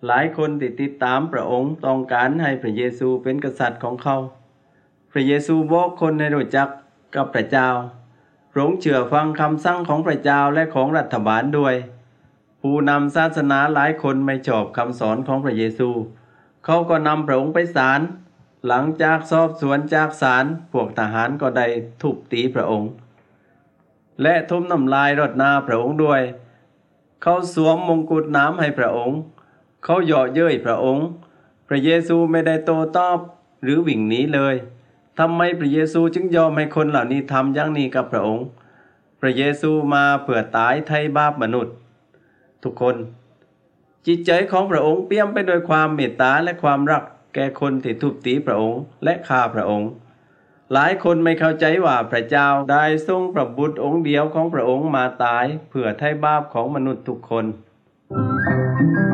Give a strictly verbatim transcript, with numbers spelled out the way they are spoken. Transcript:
หลายคนที่ติดตามพระองค์ต้องการให้พระเยซูเป็นกษัตริย์ของเขาพระเยซูบอกคนให้รู้จักกับพระเจ้าพระองค์เชื่อฟังคำสั่งของพระเจ้าและของรัฐบาลด้วยผู้นำศาสนาหลายคนไม่ชอบคำสอนของพระเยซูเขาก็นำพระองค์ไปศาลหลังจากสอบสวนจากศาลพวกทหารก็ได้ทุบตีพระองค์และทุ่มน้ำลายรดหน้าพระองค์ด้วยเขาสวมมงกุฎน้ำให้พระองค์เขาเยาะเย้ยพระองค์พระเยซูไม่ได้โต้ตอบหรือวิ่งหนีเลยทำไมพระเยซูจึงยอมให้คนเหล่านี้ทำอย่างนี้กับพระองค์พระเยซูมาเพื่อตายไถ่บาปมนุษย์ทุกคนจิตใจของพระองค์เปี่ยมไปด้วยความเมตตาและความรักแก่คนที่ทุบตีพระองค์และฆ่าพระองค์หลายคนไม่เข้าใจว่าพระเจ้าได้ทรงพระบุตรองค์เดียวของพระองค์มาตายเพื่อไถ่บาปของมนุษย์ทุกคน